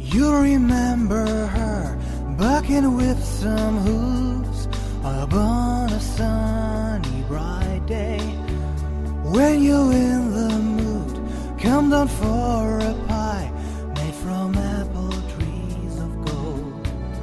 You remember her bucking with some hooves up on a sunny bright day. When you're in the mood, come down for a pie made from apple trees of gold.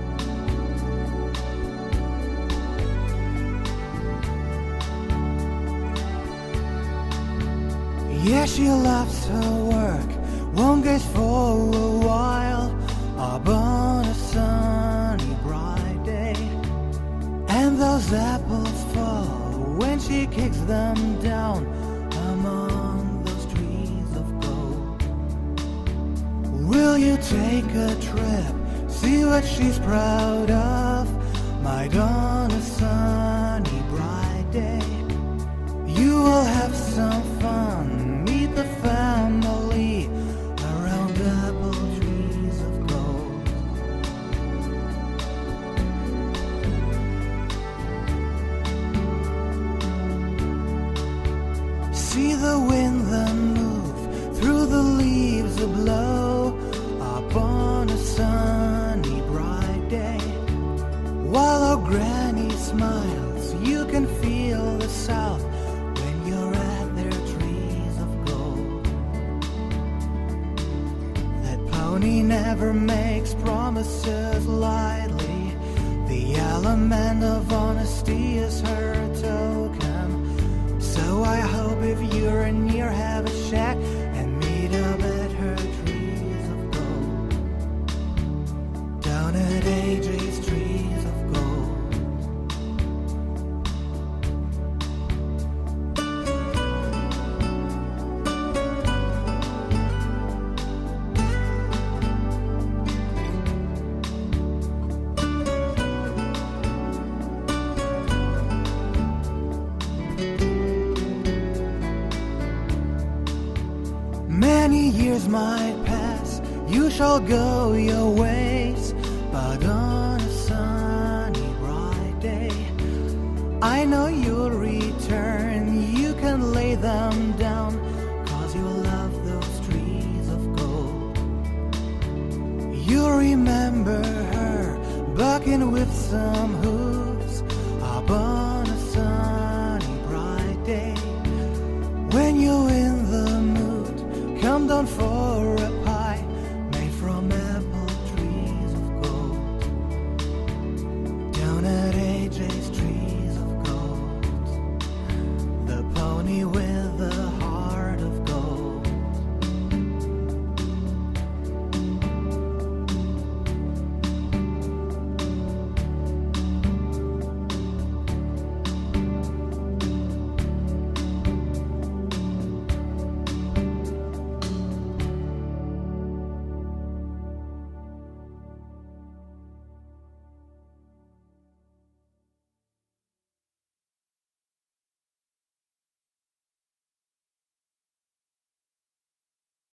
Yeah, she loves her work, won't gaze for a while up on a sunny bright day. And those apples fall when she kicks them down among those trees of gold. Will you take a trip, see what she's proud of, might on a sunny bright day? You will have some fun, meet the family around apple trees of gold. See the wind then move through the leaves a blow up on a sunny bright day. While our granny smiles, you can feel the south when you're at their trees of gold. That pony never makes promises lightly. The element of honesty is her token. So I hope if you're near, have a shack and meet up at her trees of gold. Down at AJ's trees of gold. Many years might pass, you shall go your ways, but on a sunny bright day, I know you'll return. You can lay them down, 'cause you love those trees of gold. You remember her bucking with some hooves up on a sunny bright day. When you're in the mood, come down for a